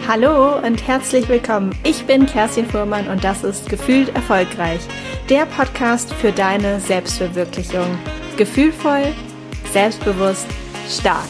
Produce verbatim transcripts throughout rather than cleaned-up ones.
Hallo und herzlich willkommen. Ich bin Kerstin Fuhrmann und das ist Gefühlt Erfolgreich, der Podcast für deine Selbstverwirklichung. Gefühlvoll, selbstbewusst, stark.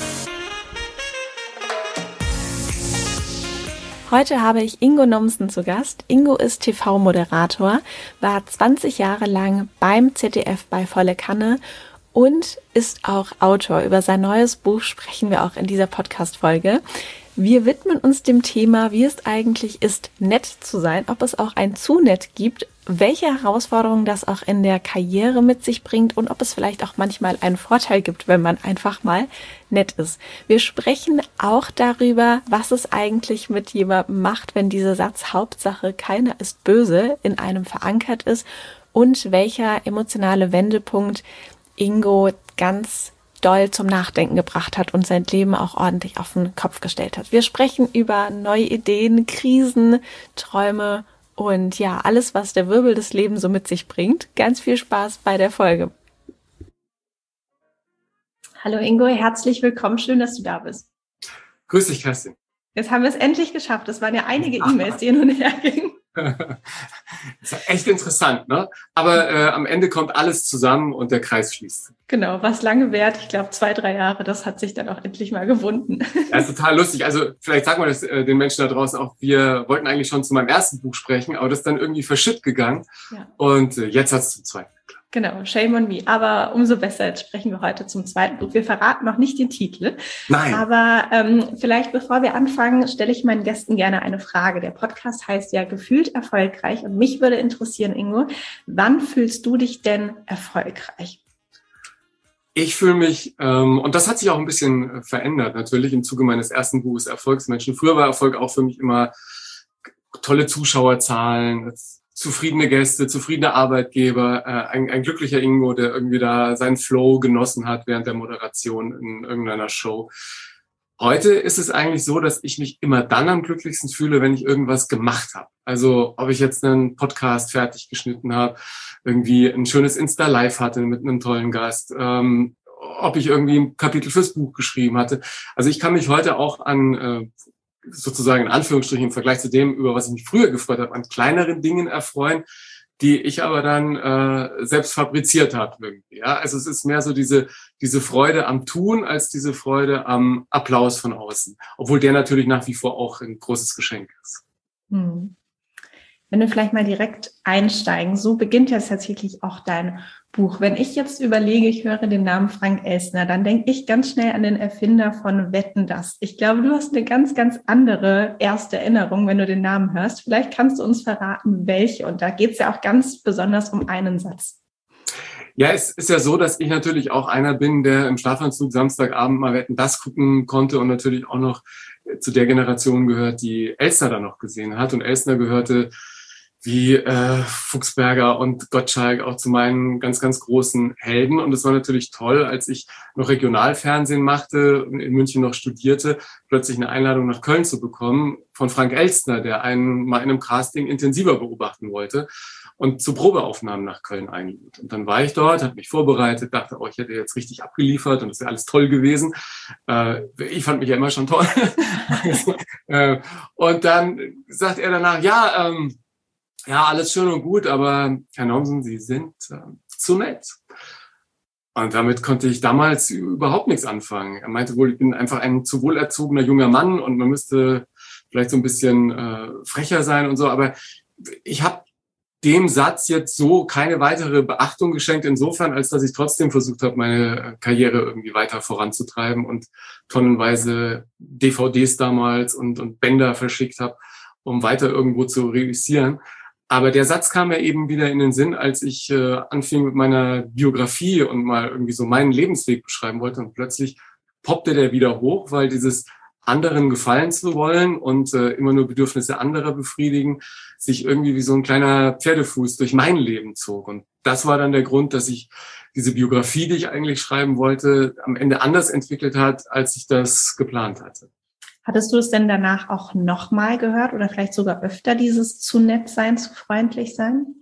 Heute habe ich Ingo Nomsen zu Gast. Ingo ist T V-Moderator, war zwanzig Jahre lang beim Z D F bei Volle Kanne und ist auch Autor. Über sein neues Buch sprechen wir auch in dieser Podcast-Folge. Wir widmen uns dem Thema, wie es eigentlich ist, nett zu sein, ob es auch ein zu nett gibt, welche Herausforderungen das auch in der Karriere mit sich bringt und ob es vielleicht auch manchmal einen Vorteil gibt, wenn man einfach mal nett ist. Wir sprechen auch darüber, was es eigentlich mit jemandem macht, wenn dieser Satz Hauptsache keiner ist böse in einem verankert ist und welcher emotionale Wendepunkt Ingo ganz doll zum Nachdenken gebracht hat und sein Leben auch ordentlich auf den Kopf gestellt hat. Wir sprechen über neue Ideen, Krisen, Träume und ja, alles, was der Wirbel des Lebens so mit sich bringt. Ganz viel Spaß bei der Folge. Hallo Ingo, herzlich willkommen. Schön, dass du da bist. Grüß dich, Kerstin. Jetzt haben wir es endlich geschafft. Es waren ja einige E-Mails, die hin und her gingen. Das ist echt interessant, ne? Aber äh, am Ende kommt alles zusammen und der Kreis schließt. Genau, was lange währt, ich glaube zwei, drei Jahre, das hat sich dann auch endlich mal gewunden. Ja, ist total lustig. Also vielleicht sagen wir das äh, den Menschen da draußen auch, wir wollten eigentlich schon zu meinem ersten Buch sprechen, aber das ist dann irgendwie verschütt gegangen. Ja. Und äh, jetzt hat es zum zweiten. Genau, shame on me. Aber umso besser, jetzt sprechen wir heute zum zweiten Buch. Wir verraten noch nicht den Titel. Nein. Aber ähm, vielleicht, bevor wir anfangen, stelle ich meinen Gästen gerne eine Frage. Der Podcast heißt ja Gefühlt Erfolgreich. Und mich würde interessieren, Ingo, wann fühlst du dich denn erfolgreich? Ich fühle mich, ähm, und das hat sich auch ein bisschen verändert, natürlich im Zuge meines ersten Buches Erfolgsmenschen. Früher war Erfolg auch für mich immer tolle Zuschauerzahlen, zufriedene Gäste, zufriedene Arbeitgeber, äh, ein, ein glücklicher Ingo, der irgendwie da seinen Flow genossen hat während der Moderation in irgendeiner Show. Heute ist es eigentlich so, dass ich mich immer dann am glücklichsten fühle, wenn ich irgendwas gemacht habe. Also ob ich jetzt einen Podcast fertig geschnitten habe, irgendwie ein schönes Insta-Live hatte mit einem tollen Gast, ähm, ob ich irgendwie ein Kapitel fürs Buch geschrieben hatte. Also ich kann mich heute auch an äh, sozusagen in Anführungsstrichen im Vergleich zu dem, über was ich mich früher gefreut habe, an kleineren Dingen erfreuen, die ich aber dann äh, selbst fabriziert habe irgendwie. Ja, also es ist mehr so diese diese Freude am Tun als diese Freude am Applaus von außen, obwohl der natürlich nach wie vor auch ein großes Geschenk ist. Hm. Wenn wir vielleicht mal direkt einsteigen, so beginnt ja tatsächlich auch dein Buch. Wenn ich jetzt überlege, ich höre den Namen Frank Elstner, dann denke ich ganz schnell an den Erfinder von Wetten, dass. Ich glaube, du hast eine ganz, ganz andere erste Erinnerung, wenn du den Namen hörst. Vielleicht kannst du uns verraten, welche. Und da geht es ja auch ganz besonders um einen Satz. Ja, es ist ja so, dass ich natürlich auch einer bin, der im Schlafanzug Samstagabend mal Wetten, dass gucken konnte und natürlich auch noch zu der Generation gehört, die Elstner dann noch gesehen hat. Und Elstner gehörte wie äh, Fuchsberger und Gottschalk auch zu meinen ganz, ganz großen Helden. Und es war natürlich toll, als ich noch Regionalfernsehen machte und in München noch studierte, plötzlich eine Einladung nach Köln zu bekommen von Frank Elstner, der einen mal in einem Casting intensiver beobachten wollte und zu Probeaufnahmen nach Köln einlud. Und dann war ich dort, habe mich vorbereitet, dachte, oh, ich hätte jetzt richtig abgeliefert und es wäre alles toll gewesen. Äh, ich fand mich ja immer schon toll. äh, und dann sagt er danach, ja, ähm, ja, alles schön und gut, aber Herr Nomsen, Sie sind äh, zu nett. Und damit konnte ich damals überhaupt nichts anfangen. Er meinte wohl, ich bin einfach ein zu wohlerzogener junger Mann und man müsste vielleicht so ein bisschen äh, frecher sein und so. Aber ich habe dem Satz jetzt so keine weitere Beachtung geschenkt, insofern, als dass ich trotzdem versucht habe, meine Karriere irgendwie weiter voranzutreiben und tonnenweise D V Ds damals und, und Bänder verschickt habe, um weiter irgendwo zu reüssieren. Aber der Satz kam mir eben wieder in den Sinn, als ich äh, anfing mit meiner Biografie und mal irgendwie so meinen Lebensweg beschreiben wollte. Und plötzlich poppte der wieder hoch, weil dieses anderen gefallen zu wollen und äh, immer nur Bedürfnisse anderer befriedigen, sich irgendwie wie so ein kleiner Pferdefuß durch mein Leben zog. Und das war dann der Grund, dass ich diese Biografie, die ich eigentlich schreiben wollte, am Ende anders entwickelt hat, als ich das geplant hatte. Hattest du es denn danach auch nochmal gehört oder vielleicht sogar öfter, dieses zu nett sein, zu freundlich sein?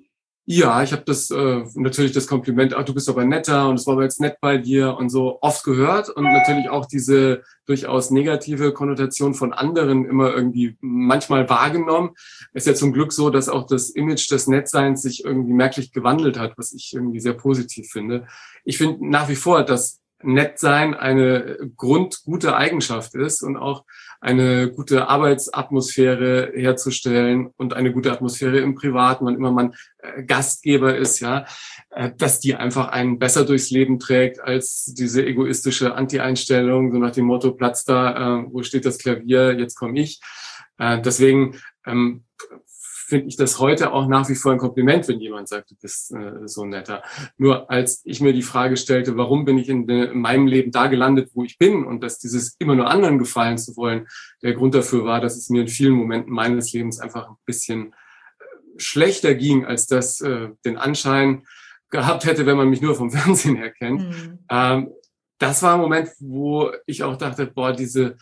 Ja, ich habe das äh, natürlich das Kompliment, ach, du bist aber netter und es war aber jetzt nett bei dir und so oft gehört und natürlich auch diese durchaus negative Konnotation von anderen immer irgendwie manchmal wahrgenommen. Es ist ja zum Glück so, dass auch das Image des Nettseins sich irgendwie merklich gewandelt hat, was ich irgendwie sehr positiv finde. Ich finde nach wie vor, dass Nettsein eine grundgute Eigenschaft ist und auch eine gute Arbeitsatmosphäre herzustellen und eine gute Atmosphäre im Privaten, wann immer man äh, Gastgeber ist, ja, äh, dass die einfach einen besser durchs Leben trägt als diese egoistische Anti-Einstellung, so nach dem Motto, Platz da, äh, wo steht das Klavier, jetzt komme ich. Äh, deswegen ähm, finde ich das heute auch nach wie vor ein Kompliment, wenn jemand sagt, du bist äh, so netter. Nur als ich mir die Frage stellte, warum bin ich in, de, in meinem Leben da gelandet, wo ich bin und dass dieses immer nur anderen gefallen zu wollen, der Grund dafür war, dass es mir in vielen Momenten meines Lebens einfach ein bisschen schlechter ging, als das äh, den Anschein gehabt hätte, wenn man mich nur vom Fernsehen her kennt. Mhm. Ähm, das war ein Moment, wo ich auch dachte, boah, diese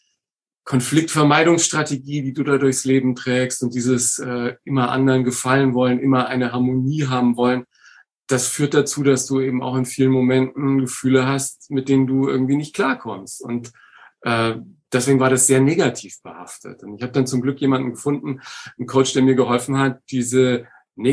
Konfliktvermeidungsstrategie, die du da durchs Leben trägst und dieses äh, immer anderen gefallen wollen, immer eine Harmonie haben wollen, das führt dazu, dass du eben auch in vielen Momenten Gefühle hast, mit denen du irgendwie nicht klarkommst. Und äh, deswegen war das sehr negativ behaftet. Und ich habe dann zum Glück jemanden gefunden, einen Coach, der mir geholfen hat, diese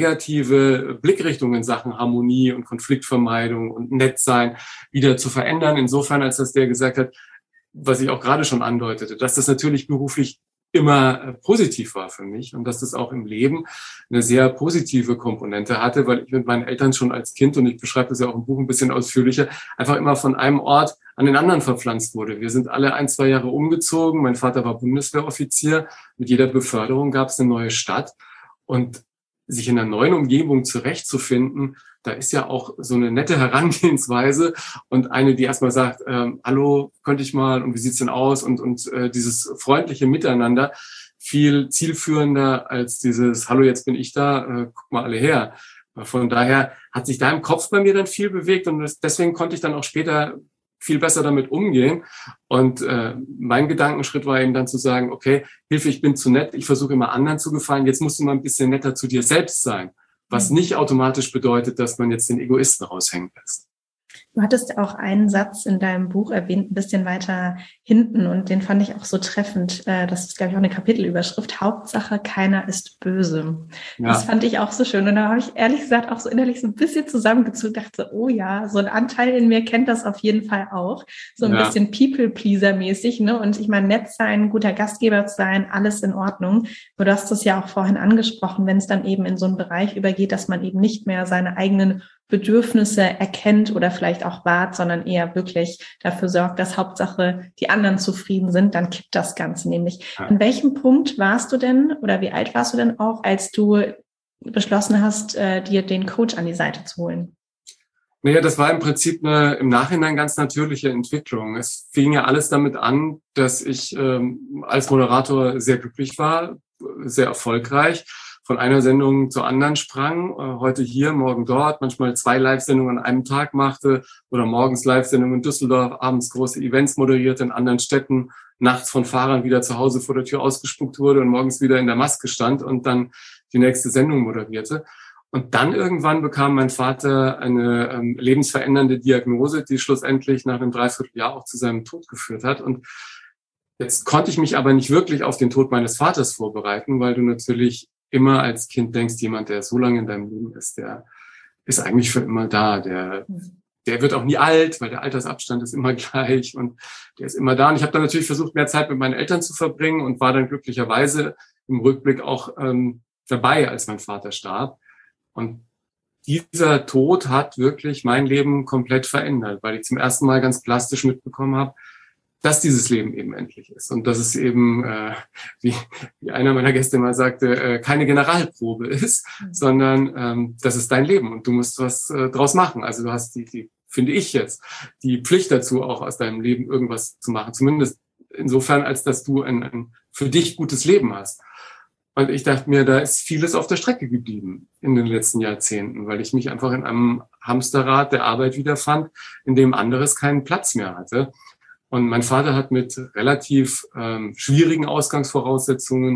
negative Blickrichtung in Sachen Harmonie und Konfliktvermeidung und Nettsein wieder zu verändern. Insofern, als dass der gesagt hat, was ich auch gerade schon andeutete, dass das natürlich beruflich immer positiv war für mich und dass das auch im Leben eine sehr positive Komponente hatte, weil ich mit meinen Eltern schon als Kind, und ich beschreibe das ja auch im Buch ein bisschen ausführlicher, einfach immer von einem Ort an den anderen verpflanzt wurde. Wir sind alle ein, zwei Jahre umgezogen. Mein Vater war Bundeswehroffizier. Mit jeder Beförderung gab es eine neue Stadt. Und sich in einer neuen Umgebung zurechtzufinden, da ist ja auch so eine nette Herangehensweise und eine, die erstmal sagt, ähm, hallo, könnte ich mal und wie sieht's denn aus und und äh, dieses freundliche Miteinander viel zielführender als dieses hallo, jetzt bin ich da, äh, guck mal alle her. Von daher hat sich da im Kopf bei mir dann viel bewegt und deswegen konnte ich dann auch später viel besser damit umgehen. Und äh, mein Gedankenschritt war eben dann zu sagen, okay, Hilfe, ich bin zu nett, ich versuche immer anderen zu gefallen, jetzt musst du mal ein bisschen netter zu dir selbst sein, was nicht automatisch bedeutet, dass man jetzt den Egoisten raushängen lässt. Du hattest auch einen Satz in deinem Buch erwähnt, ein bisschen weiter hinten, und den fand ich auch so treffend. Das ist, glaube ich, auch eine Kapitelüberschrift. Hauptsache, keiner ist böse. Ja. Das fand ich auch so schön. Und da habe ich ehrlich gesagt auch so innerlich so ein bisschen zusammengezogen, dachte, oh ja, so ein Anteil in mir kennt das auf jeden Fall auch. So ein ja. bisschen People-Pleaser-mäßig, ne? Und ich meine, nett sein, guter Gastgeber zu sein, alles in Ordnung. Du hast das ja auch vorhin angesprochen, wenn es dann eben in so einen Bereich übergeht, dass man eben nicht mehr seine eigenen Bedürfnisse erkennt oder vielleicht auch wahrt, sondern eher wirklich dafür sorgt, dass Hauptsache die anderen zufrieden sind, dann kippt das Ganze nämlich. Ja. An welchem Punkt warst du denn oder wie alt warst du denn auch, als du beschlossen hast, äh, dir den Coach an die Seite zu holen? Naja, das war im Prinzip eine im Nachhinein ganz natürliche Entwicklung. Es fing ja alles damit an, dass ich ähm, als Moderator sehr glücklich war, sehr erfolgreich, von einer Sendung zur anderen sprang, äh, heute hier, morgen dort, manchmal zwei Live-Sendungen an einem Tag machte oder morgens Live-Sendungen in Düsseldorf, abends große Events moderierte in anderen Städten, nachts von Fahrern wieder zu Hause vor der Tür ausgespuckt wurde und morgens wieder in der Maske stand und dann die nächste Sendung moderierte. Und dann irgendwann bekam mein Vater eine ähm, lebensverändernde Diagnose, die schlussendlich nach einem Dreivierteljahr auch zu seinem Tod geführt hat. Und jetzt konnte ich mich aber nicht wirklich auf den Tod meines Vaters vorbereiten, weil du natürlich immer als Kind denkst, jemand, der so lange in deinem Leben ist, der ist eigentlich für immer da. Der, der wird auch nie alt, weil der Altersabstand ist immer gleich und der ist immer da. Und ich habe dann natürlich versucht, mehr Zeit mit meinen Eltern zu verbringen und war dann glücklicherweise im Rückblick auch ähm, dabei, als mein Vater starb. Und dieser Tod hat wirklich mein Leben komplett verändert, weil ich zum ersten Mal ganz plastisch mitbekommen habe, dass dieses Leben eben endlich ist und dass es eben, äh, wie, wie einer meiner Gäste mal sagte, äh, keine Generalprobe ist, mhm. sondern ähm, das ist dein Leben und du musst was äh, draus machen. Also du hast die, die, finde ich jetzt, die Pflicht dazu, auch aus deinem Leben irgendwas zu machen. Zumindest insofern, als dass du ein, ein für dich gutes Leben hast. Und ich dachte mir, da ist vieles auf der Strecke geblieben in den letzten Jahrzehnten, weil ich mich einfach in einem Hamsterrad der Arbeit wiederfand, in dem anderes keinen Platz mehr hatte. Und mein Vater hat mit relativ ähm, schwierigen Ausgangsvoraussetzungen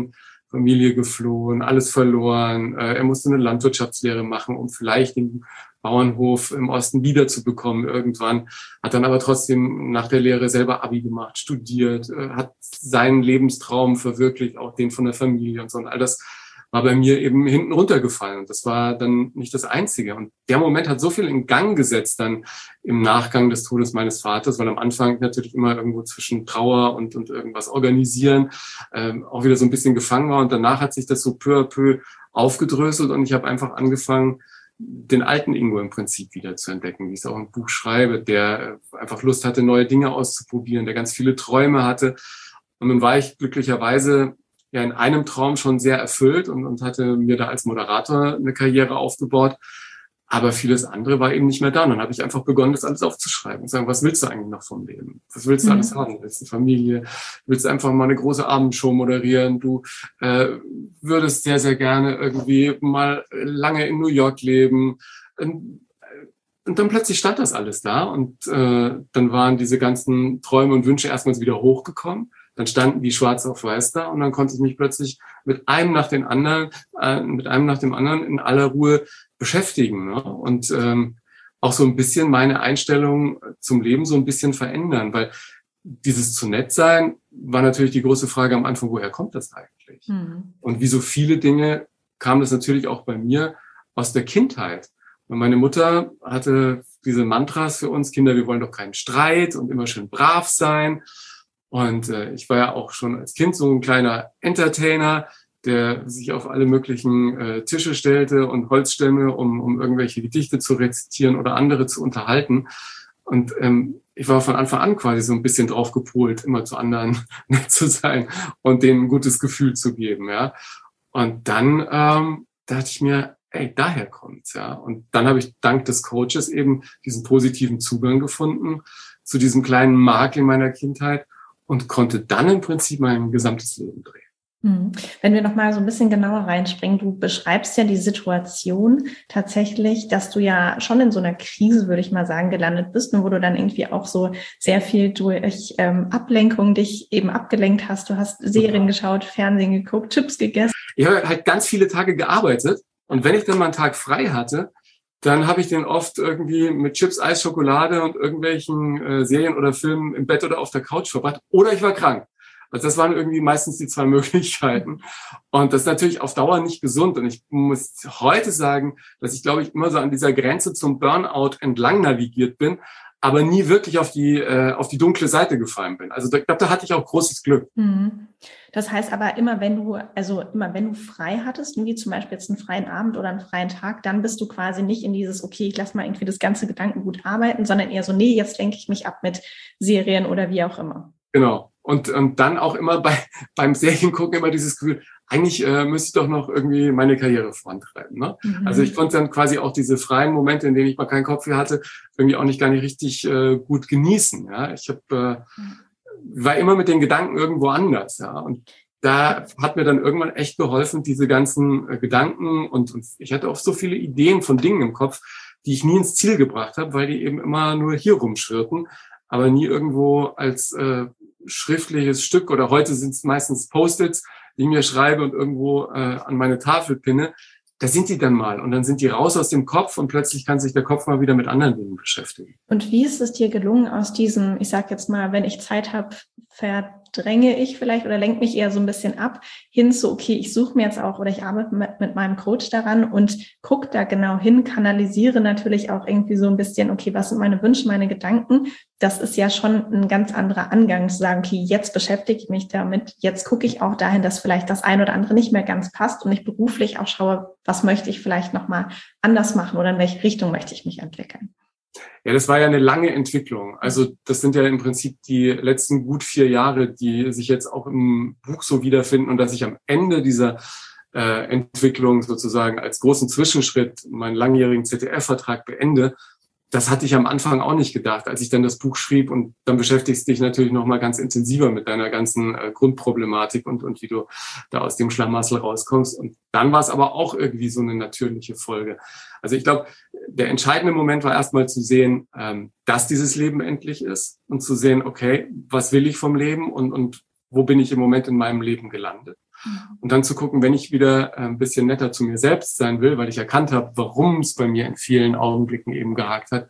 Familie geflohen, alles verloren. Äh, er musste eine Landwirtschaftslehre machen, um vielleicht den Bauernhof im Osten wiederzubekommen irgendwann. Hat dann aber trotzdem nach der Lehre selber Abi gemacht, studiert, äh, hat seinen Lebenstraum verwirklicht, auch den von der Familie und so. Und all das war bei mir eben hinten runtergefallen. Und das war dann nicht das Einzige. Und der Moment hat so viel in Gang gesetzt dann im Nachgang des Todes meines Vaters, weil am Anfang natürlich immer irgendwo zwischen Trauer und, und irgendwas organisieren ähm, auch wieder so ein bisschen gefangen war. Und danach hat sich das so peu à peu aufgedröselt und ich habe einfach angefangen, den alten Ingo im Prinzip wieder zu entdecken, wie ich es auch im Buch schreibe, der einfach Lust hatte, neue Dinge auszuprobieren, der ganz viele Träume hatte. Und nun war ich glücklicherweise ja in einem Traum schon sehr erfüllt und, und hatte mir da als Moderator eine Karriere aufgebaut. Aber vieles andere war eben nicht mehr da. Und dann habe ich einfach begonnen, das alles aufzuschreiben und sagen, was willst du eigentlich noch vom Leben? Was willst du mhm. alles haben? Willst du eine Familie? Willst du einfach mal eine große Abendshow moderieren? Du äh, würdest sehr, sehr gerne irgendwie mal lange in New York leben. Und, und dann plötzlich stand das alles da. Und äh, dann waren diese ganzen Träume und Wünsche erstmals wieder hochgekommen. Dann standen die schwarz auf weiß da und dann konnte ich mich plötzlich mit einem nach den anderen, äh, mit einem nach dem anderen in aller Ruhe beschäftigen, ne? Und ähm, auch so ein bisschen meine Einstellung zum Leben so ein bisschen verändern, weil dieses zu nett sein war natürlich die große Frage am Anfang, woher kommt das eigentlich? Mhm. Und wie so viele Dinge kam das natürlich auch bei mir aus der Kindheit. Und meine Mutter hatte diese Mantras für uns Kinder, wir wollen doch keinen Streit und immer schön brav sein. Und äh, ich war ja auch schon als Kind so ein kleiner Entertainer, der sich auf alle möglichen äh, Tische stellte und Holzstämme, um, um irgendwelche Gedichte zu rezitieren oder andere zu unterhalten. Und ähm, ich war von Anfang an quasi so ein bisschen drauf gepolt, immer zu anderen nett zu sein und denen ein gutes Gefühl zu geben. Ja. Und dann ähm, dachte ich mir, ey, daher kommt's. Ja. Und dann habe ich dank des Coaches eben diesen positiven Zugang gefunden zu diesem kleinen Makel in meiner Kindheit und konnte dann im Prinzip mein gesamtes Leben drehen. Wenn wir noch mal so ein bisschen genauer reinspringen, du beschreibst ja die Situation tatsächlich, dass du ja schon in so einer Krise, würde ich mal sagen, gelandet bist und wo du dann irgendwie auch so sehr viel durch ähm, Ablenkung dich eben abgelenkt hast. Du hast Serien geschaut, Fernsehen geguckt, Chips gegessen. Ich habe halt ganz viele Tage gearbeitet und wenn ich dann mal einen Tag frei hatte, dann habe ich den oft irgendwie mit Chips, Eis, Schokolade und irgendwelchen äh, Serien oder Filmen im Bett oder auf der Couch verbracht oder ich war krank. Also das waren irgendwie meistens die zwei Möglichkeiten. Und das ist natürlich auf Dauer nicht gesund. Und ich muss heute sagen, dass ich, glaube ich, immer so an dieser Grenze zum Burnout entlang navigiert bin, aber nie wirklich auf die äh, auf die dunkle Seite gefallen bin. Also ich glaube, da hatte ich auch großes Glück. Das heißt aber immer, wenn du also immer wenn du frei hattest, wie zum Beispiel jetzt einen freien Abend oder einen freien Tag, dann bist du quasi nicht in dieses, okay, ich lasse mal irgendwie das ganze Gedankengut arbeiten, sondern eher so, nee, jetzt lenke ich mich ab mit Serien oder wie auch immer. Genau. Und, und dann auch immer bei beim Seriengucken immer dieses Gefühl, eigentlich äh, müsste ich doch noch irgendwie meine Karriere vorantreiben. Ne? Mhm. Also ich konnte dann quasi auch diese freien Momente, in denen ich mal keinen Kopf für hatte, irgendwie auch nicht gar nicht richtig äh, gut genießen. Ja, ich hab, äh, war immer mit den Gedanken irgendwo anders. Ja, und da hat mir dann irgendwann echt geholfen, diese ganzen äh, Gedanken und, und ich hatte auch so viele Ideen von Dingen im Kopf, die ich nie ins Ziel gebracht habe, weil die eben immer nur hier rumschwirrten, aber nie irgendwo als äh, schriftliches Stück oder heute sind es meistens Post-its, die ich mir schreibe und irgendwo äh, an meine Tafel pinne. Da sind die dann mal und dann sind die raus aus dem Kopf und plötzlich kann sich der Kopf mal wieder mit anderen Dingen beschäftigen. Und wie ist es dir gelungen aus diesem, ich sag jetzt mal, wenn ich Zeit habe, verdränge ich vielleicht oder lenke mich eher so ein bisschen ab, hin zu, okay, ich suche mir jetzt auch oder ich arbeite mit, mit meinem Coach daran und gucke da genau hin, kanalisiere natürlich auch irgendwie so ein bisschen, okay, was sind meine Wünsche, meine Gedanken? Das ist ja schon ein ganz anderer Angang, zu sagen, okay, jetzt beschäftige ich mich damit, jetzt gucke ich auch dahin, dass vielleicht das ein oder andere nicht mehr ganz passt und ich beruflich auch schaue, was möchte ich vielleicht nochmal anders machen oder in welche Richtung möchte ich mich entwickeln. Ja, das war ja eine lange Entwicklung. Also das sind ja im Prinzip die letzten gut vier Jahre, die sich jetzt auch im Buch so wiederfinden und dass ich am Ende dieser äh, Entwicklung sozusagen als großen Zwischenschritt meinen langjährigen Z D F-Vertrag beende. Das hatte ich am Anfang auch nicht gedacht, als ich dann das Buch schrieb und dann beschäftigst dich natürlich noch mal ganz intensiver mit deiner ganzen äh, Grundproblematik und, und wie du da aus dem Schlamassel rauskommst. Und dann war es aber auch irgendwie so eine natürliche Folge. Also ich glaube, der entscheidende Moment war erstmal zu sehen, ähm, dass dieses Leben endlich ist und zu sehen, okay, was will ich vom Leben und, und wo bin ich im Moment in meinem Leben gelandet? Und dann zu gucken, wenn ich wieder ein bisschen netter zu mir selbst sein will, weil ich erkannt habe, warum es bei mir in vielen Augenblicken eben gehakt hat,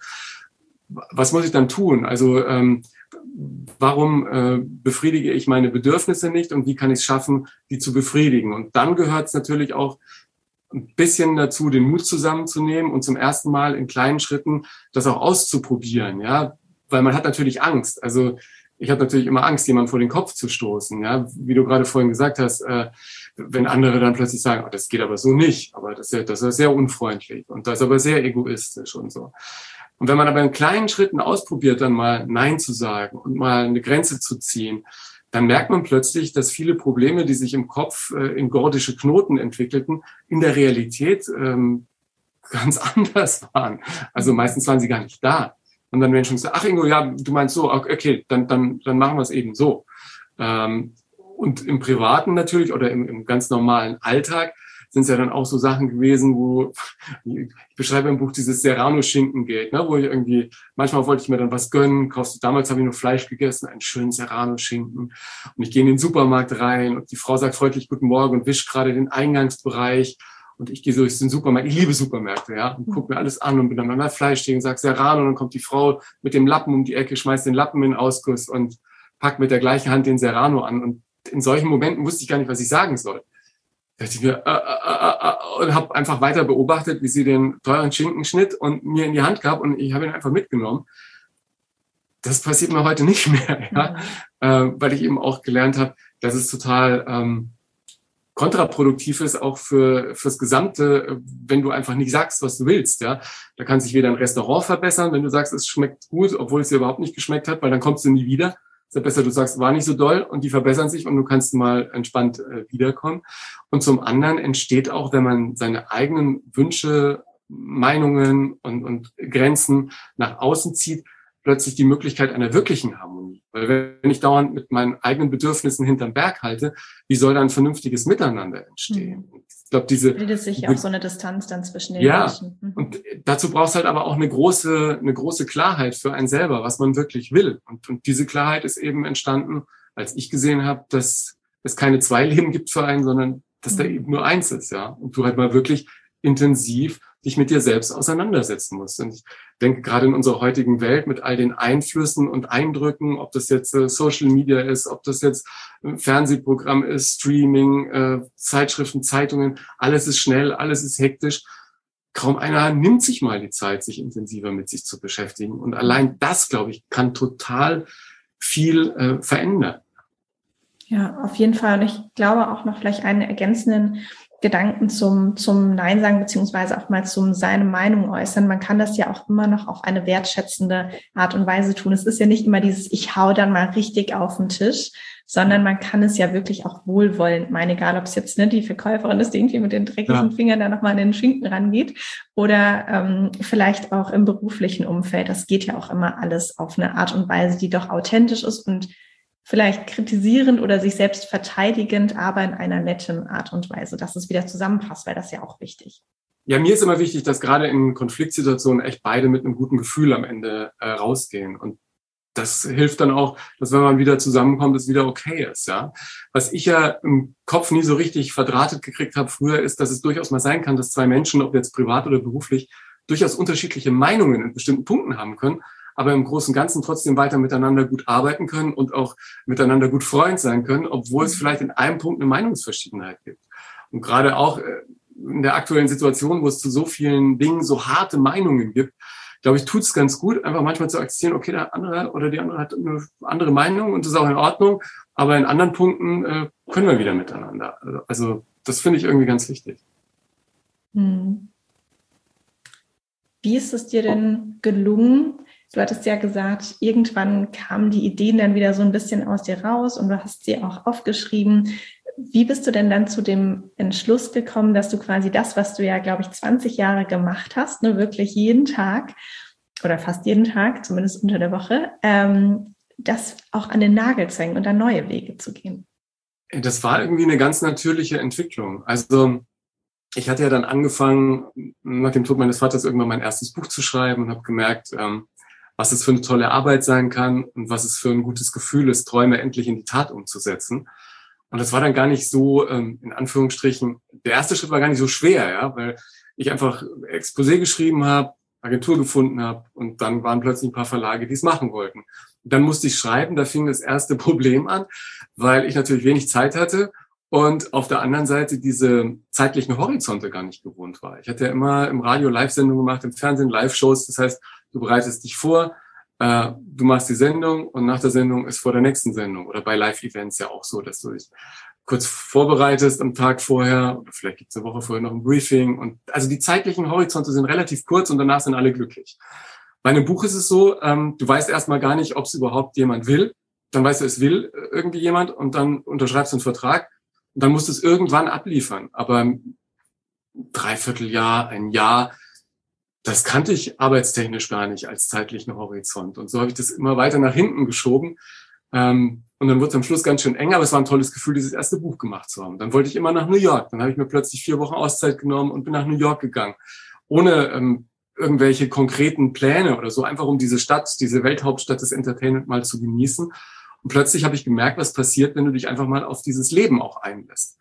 was muss ich dann tun? Also ähm, warum äh, befriedige ich meine Bedürfnisse nicht und wie kann ich es schaffen, die zu befriedigen? Und dann gehört es natürlich auch ein bisschen dazu, den Mut zusammenzunehmen und zum ersten Mal in kleinen Schritten das auch auszuprobieren, ja, weil man hat natürlich Angst. Also ich habe natürlich immer Angst, jemanden vor den Kopf zu stoßen, ja, wie du gerade vorhin gesagt hast, äh, wenn andere dann plötzlich sagen, oh, das geht aber so nicht, aber das ist ja, das ist sehr unfreundlich und das ist aber sehr egoistisch und so. Und wenn man aber in kleinen Schritten ausprobiert, dann mal Nein zu sagen und mal eine Grenze zu ziehen, dann merkt man plötzlich, dass viele Probleme, die sich im Kopf äh, in gordische Knoten entwickelten, in der Realität ähm, ganz anders waren. Also meistens waren sie gar nicht da. Und dann Menschen sagen, ach Ingo, ja, du meinst so, okay, dann, dann, dann machen wir es eben so. Ähm, und im Privaten natürlich oder im, im ganz normalen Alltag sind es ja dann auch so Sachen gewesen, wo, ich beschreibe im Buch dieses Serrano-Schinken-Gate, ne, wo ich irgendwie, manchmal wollte ich mir dann was gönnen, kaufst, damals habe ich nur Fleisch gegessen, einen schönen Serrano-Schinken und ich gehe in den Supermarkt rein und die Frau sagt freundlich Guten Morgen und wischt gerade den Eingangsbereich und ich gehe so durch den Supermarkt, ich liebe Supermärkte, ja, und gucke mir alles an und bin dann an der Fleischtheke und sage Serrano und dann kommt die Frau mit dem Lappen um die Ecke, schmeißt den Lappen in den Ausguss und packt mit der gleichen Hand den Serrano an und in solchen Momenten wusste ich gar nicht, was ich sagen soll. Da dachte ich mir, äh, äh, äh, äh, und habe einfach weiter beobachtet, wie sie den teuren Schinken schnitt und mir in die Hand gab und ich habe ihn einfach mitgenommen. Das passiert mir heute nicht mehr, ja? Mhm. äh, weil ich eben auch gelernt habe, dass es total ähm, kontraproduktiv ist, auch für fürs Gesamte, wenn du einfach nicht sagst, was du willst. Ja, da kann sich weder ein Restaurant verbessern, wenn du sagst, es schmeckt gut, obwohl es dir überhaupt nicht geschmeckt hat, weil dann kommst du nie wieder. Ist ja besser, du sagst, war nicht so doll und die verbessern sich und du kannst mal entspannt äh, wiederkommen. Und zum anderen entsteht auch, wenn man seine eigenen Wünsche, Meinungen und, und Grenzen nach außen zieht, plötzlich die Möglichkeit einer wirklichen Harmonie. Weil wenn ich dauernd mit meinen eigenen Bedürfnissen hinterm Berg halte, wie soll da ein vernünftiges Miteinander entstehen? Mhm. Ich glaube, diese bildet sich ja auch so eine Distanz dann zwischen den ja, Menschen. Mhm. Und dazu brauchst halt aber auch eine große, eine große Klarheit für einen selber, was man wirklich will. Und, und diese Klarheit ist eben entstanden, als ich gesehen habe, dass es keine zwei Leben gibt für einen, sondern dass mhm. da eben nur eins ist, ja. Und du halt mal wirklich intensiv dich mit dir selbst auseinandersetzen musst. Und ich denke, gerade in unserer heutigen Welt mit all den Einflüssen und Eindrücken, ob das jetzt äh, Social Media ist, ob das jetzt ein Fernsehprogramm ist, Streaming, äh, Zeitschriften, Zeitungen, alles ist schnell, alles ist hektisch. Kaum einer nimmt sich mal die Zeit, sich intensiver mit sich zu beschäftigen. Und allein das, glaube ich, kann total viel äh, verändern. Ja, auf jeden Fall. Und ich glaube auch noch vielleicht einen ergänzenden Gedanken zum, zum Nein sagen, beziehungsweise auch mal zum seine Meinung äußern. Man kann das ja auch immer noch auf eine wertschätzende Art und Weise tun. Es ist ja nicht immer dieses, ich hau dann mal richtig auf den Tisch, sondern man kann es ja wirklich auch wohlwollend meinen, egal ob es jetzt ne, die Verkäuferin ist, die irgendwie mit den dreckigen ja. Fingern da nochmal an den Schinken rangeht oder ähm, vielleicht auch im beruflichen Umfeld. Das geht ja auch immer alles auf eine Art und Weise, die doch authentisch ist und vielleicht kritisierend oder sich selbst verteidigend, aber in einer netten Art und Weise, dass es wieder zusammenpasst, weil das ist ja auch wichtig. Ja, mir ist immer wichtig, dass gerade in Konfliktsituationen echt beide mit einem guten Gefühl am Ende äh, rausgehen. Und das hilft dann auch, dass wenn man wieder zusammenkommt, es wieder okay ist. Ja, was ich ja im Kopf nie so richtig verdrahtet gekriegt habe früher, ist, dass es durchaus mal sein kann, dass zwei Menschen, ob jetzt privat oder beruflich, durchaus unterschiedliche Meinungen in bestimmten Punkten haben können, aber im Großen und Ganzen trotzdem weiter miteinander gut arbeiten können und auch miteinander gut Freund sein können, obwohl es vielleicht in einem Punkt eine Meinungsverschiedenheit gibt. Und gerade auch in der aktuellen Situation, wo es zu so vielen Dingen so harte Meinungen gibt, glaube ich, tut es ganz gut, einfach manchmal zu akzeptieren, okay, der andere oder die andere hat eine andere Meinung und das ist auch in Ordnung, aber in anderen Punkten äh, können wir wieder miteinander. Also das finde ich irgendwie ganz wichtig. Hm. Wie ist es dir denn gelungen? Du hattest ja gesagt, irgendwann kamen die Ideen dann wieder so ein bisschen aus dir raus und du hast sie auch aufgeschrieben. Wie bist du denn dann zu dem Entschluss gekommen, dass du quasi das, was du ja, glaube ich, zwanzig Jahre gemacht hast, ne, wirklich jeden Tag oder fast jeden Tag, zumindest unter der Woche, ähm, das auch an den Nagel zu hängen und dann neue Wege zu gehen? Das war irgendwie eine ganz natürliche Entwicklung. Also ich hatte ja dann angefangen, nach dem Tod meines Vaters irgendwann mein erstes Buch zu schreiben und habe gemerkt, ähm, was es für eine tolle Arbeit sein kann und was es für ein gutes Gefühl ist, Träume endlich in die Tat umzusetzen. Und das war dann gar nicht so, ähm, in Anführungsstrichen, der erste Schritt war gar nicht so schwer, ja, weil ich einfach Exposé geschrieben habe, Agentur gefunden habe und dann waren plötzlich ein paar Verlage, die es machen wollten. Und dann musste ich schreiben, da fing das erste Problem an, weil ich natürlich wenig Zeit hatte und auf der anderen Seite diese zeitlichen Horizonte gar nicht gewohnt war. Ich hatte ja immer im Radio Live-Sendungen gemacht, im Fernsehen Live-Shows, das heißt, du bereitest dich vor, äh, du machst die Sendung und nach der Sendung ist vor der nächsten Sendung oder bei Live-Events ja auch so, dass du dich kurz vorbereitest am Tag vorher oder vielleicht gibt es eine Woche vorher noch ein Briefing und also die zeitlichen Horizonte sind relativ kurz und danach sind alle glücklich. Bei einem Buch ist es so, ähm, du weißt erstmal gar nicht, ob es überhaupt jemand will, dann weißt du, es will irgendwie jemand und dann unterschreibst du einen Vertrag und dann musst du es irgendwann abliefern, aber ein Dreivierteljahr, ein Jahr, das kannte ich arbeitstechnisch gar nicht als zeitlichen Horizont und so habe ich das immer weiter nach hinten geschoben. Ähm, und dann wurde es am Schluss ganz schön eng, aber es war ein tolles Gefühl, dieses erste Buch gemacht zu haben. Dann wollte ich immer nach New York. Dann habe ich mir plötzlich vier Wochen Auszeit genommen und bin nach New York gegangen. Ohne ähm, irgendwelche konkreten Pläne oder so, einfach um diese Stadt, diese Welthauptstadt des Entertainment mal zu genießen. Und plötzlich habe ich gemerkt, was passiert, wenn du dich einfach mal auf dieses Leben auch einlässt.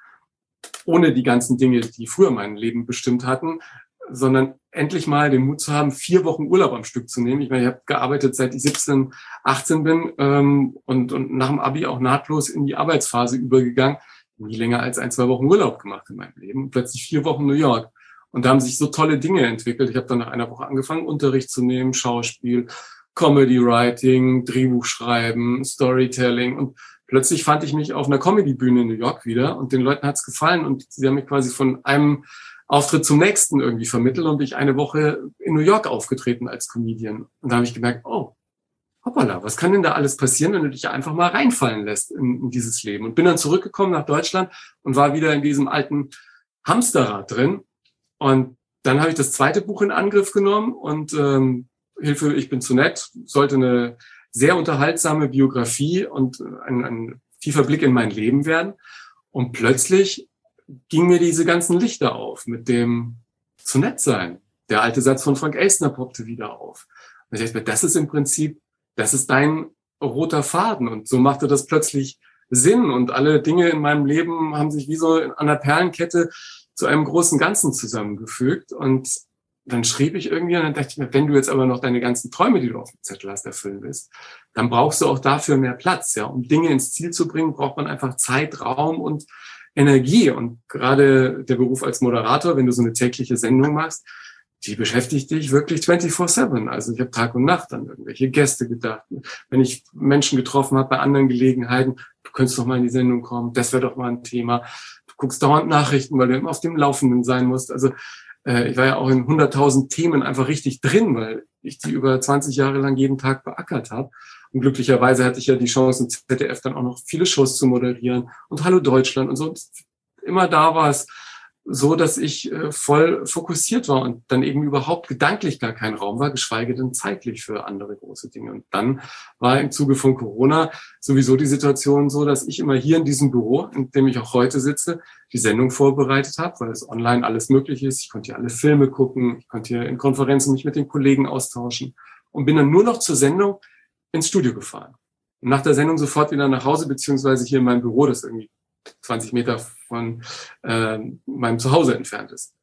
Ohne die ganzen Dinge, die früher mein Leben bestimmt hatten, sondern endlich mal den Mut zu haben, vier Wochen Urlaub am Stück zu nehmen. Ich meine, ich habe gearbeitet, seit ich siebzehn, achtzehn bin ähm, und, und nach dem Abi auch nahtlos in die Arbeitsphase übergegangen. Nie länger als ein, zwei Wochen Urlaub gemacht in meinem Leben. Und plötzlich vier Wochen New York. Und da haben sich so tolle Dinge entwickelt. Ich habe dann nach einer Woche angefangen, Unterricht zu nehmen, Schauspiel, Comedy Writing, Drehbuch schreiben, Storytelling. Und plötzlich fand ich mich auf einer Comedy-Bühne in New York wieder und den Leuten hat's gefallen und sie haben mich quasi von einem Auftritt zum nächsten irgendwie vermittelt und bin ich eine Woche in New York aufgetreten als Comedian. Und da habe ich gemerkt, oh, hoppala, was kann denn da alles passieren, wenn du dich einfach mal reinfallen lässt in, in dieses Leben? Und bin dann zurückgekommen nach Deutschland und war wieder in diesem alten Hamsterrad drin. Und dann habe ich das zweite Buch in Angriff genommen und ähm, Hilfe, ich bin zu nett, sollte eine sehr unterhaltsame Biografie und ein, ein tiefer Blick in mein Leben werden. Und plötzlich ging mir diese ganzen Lichter auf mit dem zu nett sein. Der alte Satz von Frank Elstner poppte wieder auf. Und ich dachte mir, das ist im Prinzip, das ist dein roter Faden. Und so machte das plötzlich Sinn. Und alle Dinge in meinem Leben haben sich wie so an einer Perlenkette zu einem großen Ganzen zusammengefügt. Und dann schrieb ich irgendwie und dann dachte ich mir, wenn du jetzt aber noch deine ganzen Träume, die du auf dem Zettel hast, erfüllen willst, dann brauchst du auch dafür mehr Platz. Ja, um Dinge ins Ziel zu bringen, braucht man einfach Zeit, Raum und Energie. Und gerade der Beruf als Moderator, wenn du so eine tägliche Sendung machst, die beschäftigt dich wirklich vierundzwanzig sieben. Also ich habe Tag und Nacht an irgendwelche Gäste gedacht. Wenn ich Menschen getroffen habe bei anderen Gelegenheiten, du könntest doch mal in die Sendung kommen, das wäre doch mal ein Thema. Du guckst dauernd Nachrichten, weil du immer auf dem Laufenden sein musst. Also äh, ich war ja auch in hunderttausend Themen einfach richtig drin, weil ich die über zwanzig Jahre lang jeden Tag beackert habe. Und glücklicherweise hatte ich ja die Chance, im Z D F dann auch noch viele Shows zu moderieren und Hallo Deutschland und so. Und immer da war es so, dass ich äh, voll fokussiert war und dann eben überhaupt gedanklich gar kein Raum war, geschweige denn zeitlich für andere große Dinge. Und dann war im Zuge von Corona sowieso die Situation so, dass ich immer hier in diesem Büro, in dem ich auch heute sitze, die Sendung vorbereitet habe, weil es online alles möglich ist. Ich konnte hier alle Filme gucken, ich konnte hier in Konferenzen mich mit den Kollegen austauschen und bin dann nur noch zur Sendung ins Studio gefahren. Und nach der Sendung sofort wieder nach Hause, beziehungsweise hier in meinem Büro, das irgendwie zwanzig Meter von äh, meinem Zuhause entfernt ist.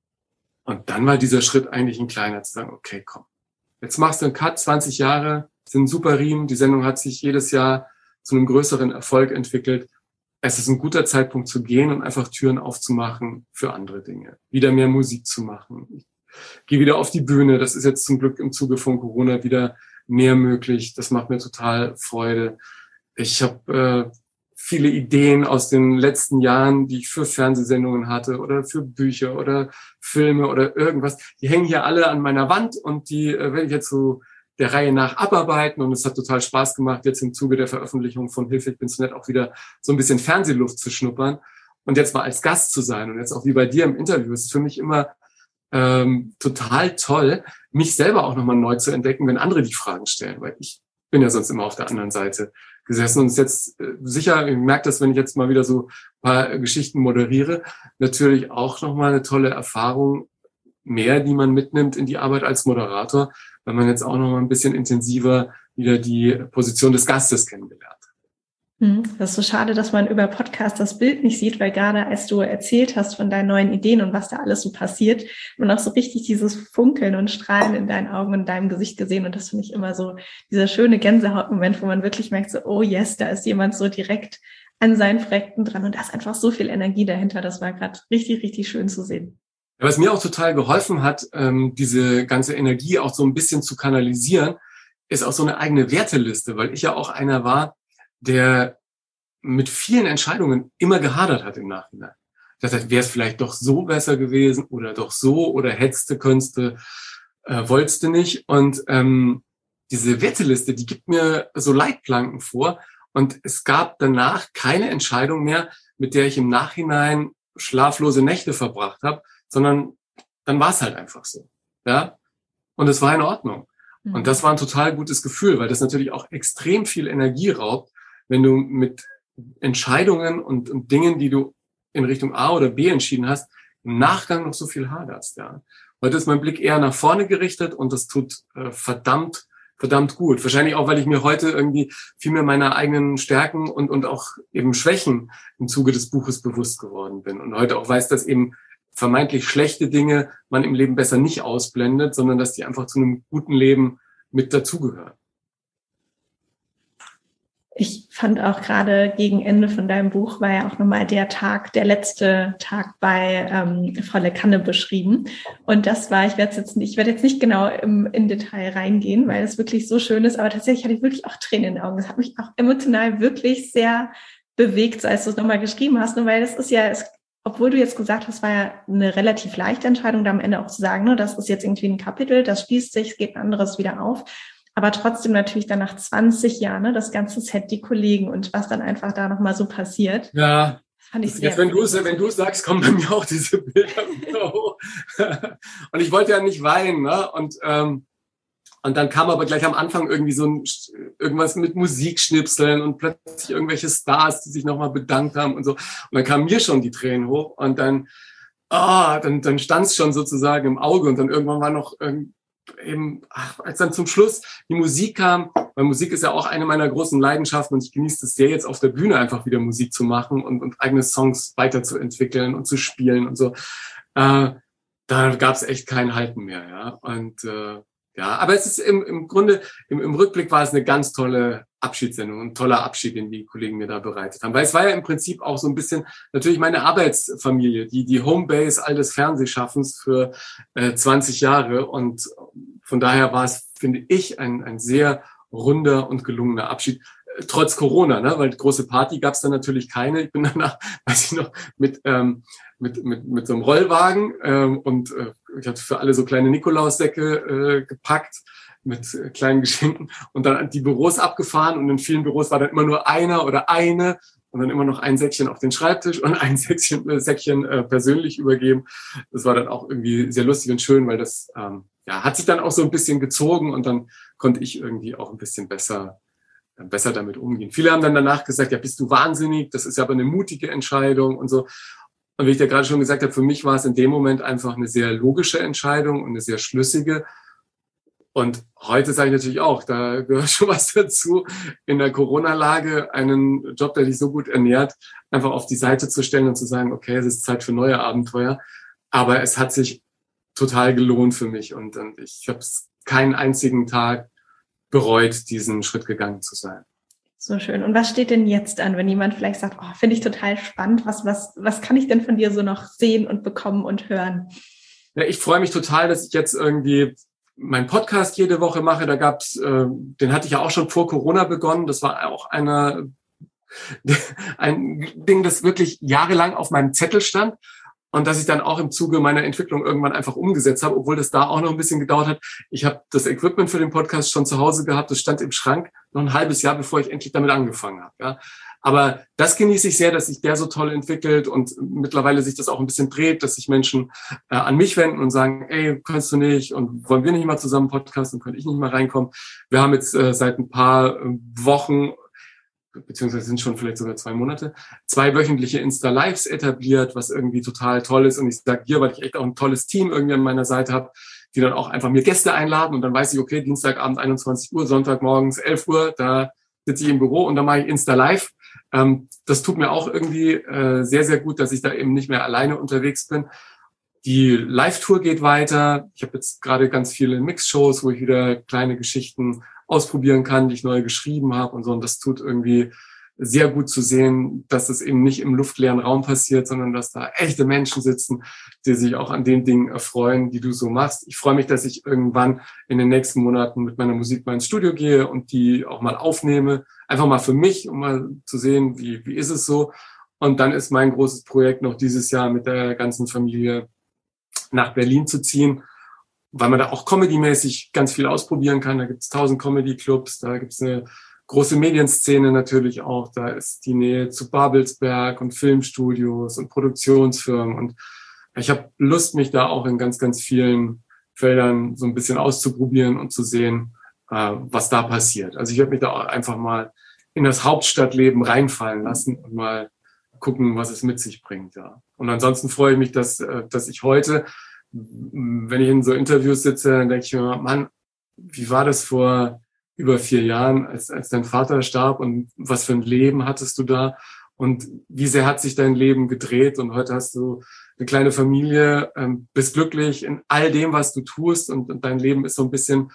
Und dann war dieser Schritt eigentlich ein kleiner, zu sagen, okay, komm, jetzt machst du einen Cut, zwanzig Jahre, sind ein super Riemen, die Sendung hat sich jedes Jahr zu einem größeren Erfolg entwickelt. Es ist ein guter Zeitpunkt zu gehen und einfach Türen aufzumachen für andere Dinge. Wieder mehr Musik zu machen. Ich gehe wieder auf die Bühne, das ist jetzt zum Glück im Zuge von Corona wieder mehr möglich. Das macht mir total Freude. Ich habe äh, viele Ideen aus den letzten Jahren, die ich für Fernsehsendungen hatte oder für Bücher oder Filme oder irgendwas. Die hängen hier alle an meiner Wand und die äh, werde ich jetzt so der Reihe nach abarbeiten. Und es hat total Spaß gemacht, jetzt im Zuge der Veröffentlichung von Hilfe, ich bin zu nett, auch wieder so ein bisschen Fernsehluft zu schnuppern und jetzt mal als Gast zu sein. Und jetzt auch wie bei dir im Interview. Es ist für mich immer ähm, total toll, mich selber auch nochmal neu zu entdecken, wenn andere die Fragen stellen, weil ich bin ja sonst immer auf der anderen Seite gesessen und es ist jetzt äh, sicher, ich merke das, wenn ich jetzt mal wieder so ein paar Geschichten moderiere, natürlich auch nochmal eine tolle Erfahrung mehr, die man mitnimmt in die Arbeit als Moderator, weil man jetzt auch nochmal ein bisschen intensiver wieder die Position des Gastes kennengelernt hat. Das ist so schade, dass man über Podcast das Bild nicht sieht, weil gerade als du erzählt hast von deinen neuen Ideen und was da alles so passiert, man auch so richtig dieses Funkeln und Strahlen in deinen Augen und in deinem Gesicht gesehen. Und das finde ich immer so dieser schöne Gänsehautmoment, wo man wirklich merkt, so, oh yes, da ist jemand so direkt an seinen Projekten dran und da ist einfach so viel Energie dahinter. Das war gerade richtig, richtig schön zu sehen. Was mir auch total geholfen hat, ähm, diese ganze Energie auch so ein bisschen zu kanalisieren, ist auch so eine eigene Werteliste, weil ich ja auch einer war, der mit vielen Entscheidungen immer gehadert hat im Nachhinein. Das heißt, wäre es vielleicht doch so besser gewesen oder doch so oder hättest du, könntest du, äh, wolltest du nicht. Und ähm, diese Werteliste, die gibt mir so Leitplanken vor. Und es gab danach keine Entscheidung mehr, mit der ich im Nachhinein schlaflose Nächte verbracht habe, sondern dann war es halt einfach so. Ja, und es war in Ordnung. Mhm. Und das war ein total gutes Gefühl, weil das natürlich auch extrem viel Energie raubt, wenn du mit Entscheidungen und, und Dingen, die du in Richtung A oder B entschieden hast, im Nachgang noch so viel haderst. Ja. Heute ist mein Blick eher nach vorne gerichtet und das tut äh, verdammt, verdammt gut. Wahrscheinlich auch, weil ich mir heute irgendwie viel mehr meiner eigenen Stärken und, und auch eben Schwächen im Zuge des Buches bewusst geworden bin. Und heute auch weiß, dass eben vermeintlich schlechte Dinge man im Leben besser nicht ausblendet, sondern dass die einfach zu einem guten Leben mit dazugehören. Ich fand auch gerade gegen Ende von deinem Buch war ja auch nochmal der Tag, der letzte Tag bei ähm, Volle Kanne beschrieben. Und das war, ich werde jetzt nicht, ich werde jetzt nicht genau im in Detail reingehen, weil es wirklich so schön ist, aber tatsächlich hatte ich wirklich auch Tränen in den Augen. Das hat mich auch emotional wirklich sehr bewegt, als du es nochmal geschrieben hast, ne? Weil das ist ja, es, obwohl du jetzt gesagt hast, war ja eine relativ leichte Entscheidung, da am Ende auch zu sagen, ne, das ist jetzt irgendwie ein Kapitel, das schließt sich, es geht ein anderes wieder auf. Aber trotzdem natürlich dann nach zwanzig Jahren, ne, das ganze Set, die Kollegen und was dann einfach da nochmal so passiert. Ja, fand ich das, sehr jetzt, wenn du es wenn du sagst, kommen bei mir auch diese Bilder wieder hoch. Und ich wollte ja nicht weinen, ne? Und ähm, und dann kam aber gleich am Anfang irgendwie so ein irgendwas mit Musikschnipseln und plötzlich irgendwelche Stars, die sich nochmal bedankt haben und so. Und dann kamen mir schon die Tränen hoch und dann, ah, dann dann stand es schon sozusagen im Auge und dann irgendwann war noch irgendwie eben, ach, als dann zum Schluss die Musik kam, weil Musik ist ja auch eine meiner großen Leidenschaften und ich genieße es sehr, jetzt auf der Bühne einfach wieder Musik zu machen und, und eigene Songs weiterzuentwickeln und zu spielen und so. Äh, da gab es echt kein Halten mehr, ja. Und äh, ja, aber es ist im, im Grunde, im, im Rückblick war es eine ganz tolle Abschiedssendung, ein toller Abschied, den die Kollegen mir da bereitet haben. Weil es war ja im Prinzip auch so ein bisschen natürlich meine Arbeitsfamilie, die die Homebase all des Fernsehschaffens für äh, zwanzig Jahre. Und von daher war es, finde ich, ein, ein sehr runder und gelungener Abschied. Äh, trotz Corona, ne? Weil große Party gab es dann natürlich keine. Ich bin danach, weiß ich noch, mit ähm, mit mit mit so einem Rollwagen ähm, und äh, ich hatte für alle so kleine Nikolaussäcke äh, gepackt mit äh, kleinen Geschenken und dann die Büros abgefahren und in vielen Büros war dann immer nur einer oder eine und dann immer noch ein Säckchen auf den Schreibtisch und ein Säckchen, äh, Säckchen äh, persönlich übergeben. Das war dann auch irgendwie sehr lustig und schön, weil das ähm, ja hat sich dann auch so ein bisschen gezogen und dann konnte ich irgendwie auch ein bisschen besser besser damit umgehen. Viele haben dann danach gesagt, ja, bist du wahnsinnig, das ist ja aber eine mutige Entscheidung und so. Und wie ich ja gerade schon gesagt habe, für mich war es in dem Moment einfach eine sehr logische Entscheidung und eine sehr schlüssige. Und heute sage ich natürlich auch, da gehört schon was dazu, in der Corona-Lage einen Job, der dich so gut ernährt, einfach auf die Seite zu stellen und zu sagen, okay, es ist Zeit für neue Abenteuer. Aber es hat sich total gelohnt für mich und, und ich habe keinen einzigen Tag bereut, diesen Schritt gegangen zu sein. So schön. Und was steht denn jetzt an, wenn jemand vielleicht sagt, oh, finde ich total spannend, was, was, was kann ich denn von dir so noch sehen und bekommen und hören? Ja, ich freue mich total, dass ich jetzt irgendwie meinen Podcast jede Woche mache. Da gab's, äh, den hatte ich ja auch schon vor Corona begonnen. Das war auch einer, ein Ding, das wirklich jahrelang auf meinem Zettel stand. Und dass ich dann auch im Zuge meiner Entwicklung irgendwann einfach umgesetzt habe, obwohl das da auch noch ein bisschen gedauert hat. Ich habe das Equipment für den Podcast schon zu Hause gehabt, das stand im Schrank noch ein halbes Jahr, bevor ich endlich damit angefangen habe. Ja. Aber das genieße ich sehr, dass sich der so toll entwickelt und mittlerweile sich das auch ein bisschen dreht, dass sich Menschen äh, an mich wenden und sagen, ey, kannst du nicht und wollen wir nicht mal zusammen podcasten, könnte ich nicht mal reinkommen. Wir haben jetzt äh, seit ein paar äh, Wochen beziehungsweise sind schon vielleicht sogar zwei Monate, zwei wöchentliche Insta-Lives etabliert, was irgendwie total toll ist. Und ich sage hier, weil ich echt auch ein tolles Team irgendwie an meiner Seite habe, die dann auch einfach mir Gäste einladen und dann weiß ich, okay, Dienstagabend einundzwanzig Uhr, Sonntagmorgens elf Uhr, da sitze ich im Büro und dann mache ich Insta-Live Ähm, das tut mir auch irgendwie äh, sehr, sehr gut, dass ich da eben nicht mehr alleine unterwegs bin. Die Live-Tour geht weiter. Ich habe jetzt gerade ganz viele Mix-Shows, wo ich wieder kleine Geschichten ausprobieren kann, die ich neu geschrieben habe und so. Und das tut irgendwie sehr gut zu sehen, dass es eben nicht im luftleeren Raum passiert, sondern dass da echte Menschen sitzen, die sich auch an den Dingen erfreuen, die du so machst. Ich freue mich, dass ich irgendwann in den nächsten Monaten mit meiner Musik mal ins Studio gehe und die auch mal aufnehme. Einfach mal für mich, um mal zu sehen, wie, wie ist es so. Und dann ist mein großes Projekt noch dieses Jahr mit der ganzen Familie nach Berlin zu ziehen, weil man da auch comedymäßig ganz viel ausprobieren kann. Da gibt es tausend Comedy-Clubs, da gibt es eine große Medienszene natürlich auch. Da ist die Nähe zu Babelsberg und Filmstudios und Produktionsfirmen. Und ich habe Lust, mich da auch in ganz, ganz vielen Feldern so ein bisschen auszuprobieren und zu sehen, äh, was da passiert. Also ich werde mich da auch einfach mal in das Hauptstadtleben reinfallen lassen und mal gucken, was es mit sich bringt. Ja. Und ansonsten freue ich mich, dass, äh, dass ich heute, wenn ich in so Interviews sitze, dann denke ich mir, Mann, wie war das vor über vier Jahren, als, als dein Vater starb und was für ein Leben hattest du da und wie sehr hat sich dein Leben gedreht und heute hast du eine kleine Familie, ähm, bist glücklich in all dem, was du tust und, und dein Leben ist so ein bisschen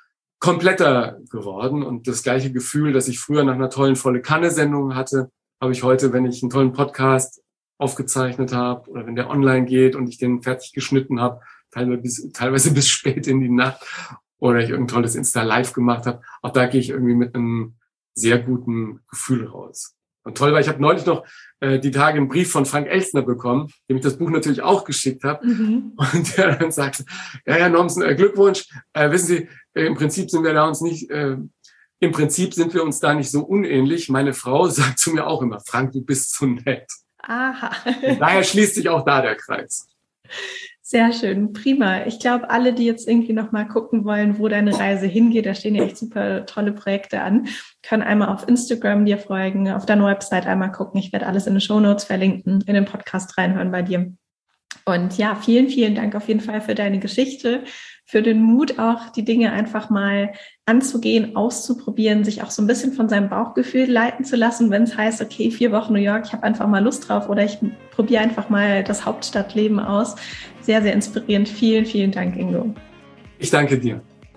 kompletter geworden und das gleiche Gefühl, das ich früher nach einer tollen Volle-Kanne-Sendung hatte, habe ich heute, wenn ich einen tollen Podcast aufgezeichnet habe oder wenn der online geht und ich den fertig geschnitten habe, teilweise bis, teilweise bis spät in die Nacht oder ich irgendein tolles Insta-Live gemacht habe, auch da gehe ich irgendwie mit einem sehr guten Gefühl raus. Und toll war, ich habe neulich noch äh, die Tage einen Brief von Frank Elstner bekommen, dem ich das Buch natürlich auch geschickt habe. Mhm. Und der dann sagt, ja, ja, Nomsen, äh, Glückwunsch. Äh, wissen Sie, äh, im Prinzip sind wir da uns nicht, äh, im Prinzip sind wir uns da nicht so unähnlich. Meine Frau sagt zu mir auch immer, Frank, du bist so nett. Aha. Und daher schließt sich auch da der Kreis. Sehr schön, prima. Ich glaube, alle, die jetzt irgendwie noch mal gucken wollen, wo deine Reise hingeht, da stehen ja echt super tolle Projekte an, können einmal auf Instagram dir folgen, auf deiner Website einmal gucken. Ich werde alles in den Shownotes verlinken, in den Podcast reinhören bei dir. Und ja, vielen, vielen Dank auf jeden Fall für deine Geschichte, für den Mut auch, die Dinge einfach mal anzugehen, auszuprobieren, sich auch so ein bisschen von seinem Bauchgefühl leiten zu lassen, wenn es heißt, okay, vier Wochen New York, ich habe einfach mal Lust drauf oder ich probiere einfach mal das Hauptstadtleben aus. Sehr, sehr inspirierend. Vielen, vielen Dank, Ingo. Ich danke dir.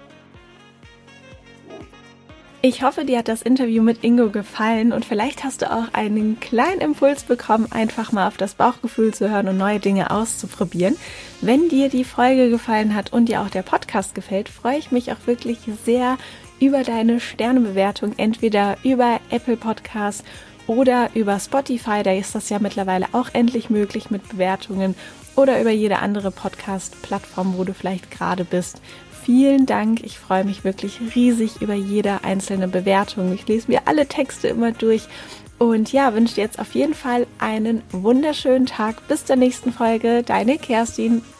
Ich hoffe, dir hat das Interview mit Ingo gefallen und vielleicht hast du auch einen kleinen Impuls bekommen, einfach mal auf das Bauchgefühl zu hören und neue Dinge auszuprobieren. Wenn dir die Folge gefallen hat und dir auch der Podcast gefällt, freue ich mich auch wirklich sehr über deine Sternebewertung, entweder über Apple Podcasts oder über Spotify, da ist das ja mittlerweile auch endlich möglich mit Bewertungen, oder über jede andere Podcast-Plattform, wo du vielleicht gerade bist. Vielen Dank, ich freue mich wirklich riesig über jede einzelne Bewertung. Ich lese mir alle Texte immer durch und ja, wünsche dir jetzt auf jeden Fall einen wunderschönen Tag. Bis zur nächsten Folge, deine Kerstin.